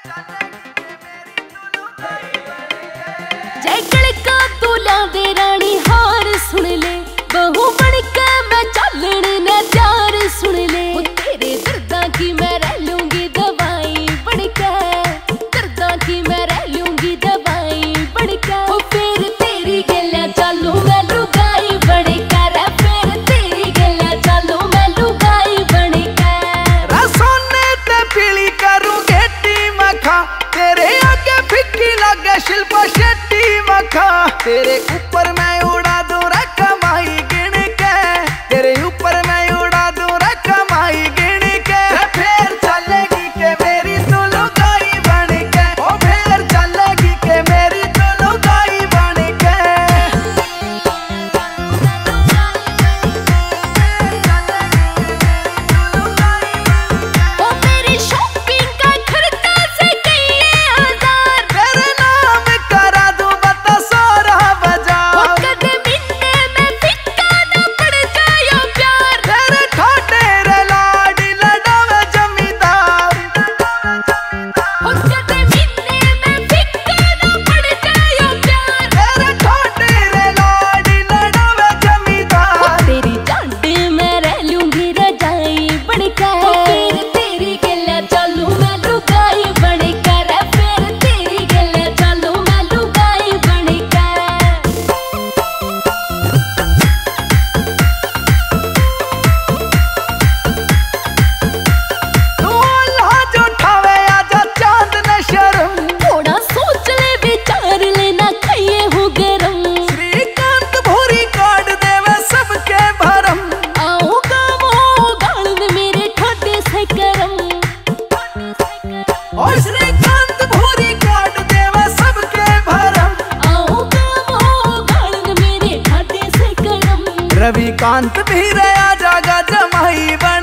जैकड़ का दूल्हा दे रानी हार सुन ले, बहू बनके मैं चलने ने प्यार सुन ले। तेरे दर्दा की मैं रह लूंगी दवाई बनके, दर्दा की मैं रह लूंगी दवाई बनके। फिर तेरी गल्ला चालू मैं लुगाई बनके, फिर तेरी गल्ला चालू मैं लुगाई बनके। सोने ते पीली करूं गेटी मखा, तेरे आगे फिक्की लगे शिल्पा शेट्टी मखा। तेरे ऊपर मैं उड़ा दूं रे कमाई गिन के, तेरे ऊपर मैं उड़ा दूं रे कमाई गिन के। फिर चलेगी के मेरी तू लुगाई बन के, ओ फिर चलेगी के मेरी तू लुगाई बन के। ओ मेरी शॉपिंग का खर्चा से कई हजार, तेरे नाम करा दूं बता सारा बाजार। कदे मिलने में फिक्का ना पड़ जाए प्यार, तेरे ठाटे रे लाडी लडावे जमींदार। कदे मिलने में फिक्का ना पड़ जाए प्यार। तेरे ठाटे रे लाडी लडावे जमींदार। तेरी डांड में रह लूंगी रजाई बनके, फिर तेरी गल्ला चालू मैं लुगाई बनके, फिर तेरी गल्ला चालू मैं लुगाई बनके। तू अल्लाह जो ठावे आजा चांद न शर्म, थोड़ा सोच ले विचार लेना खाइए हूँ गरम। श्रीकांत भूरी काट देवे सबके भरम। आऊंगा वो गालन मेरे ठाटे से करम, ओ श्रीकांत भूरी काट देवे सबके भरम। आऊंगा वो गालन मेरे ठाटे से करम। रविकांत भी रे आजा जमाई बन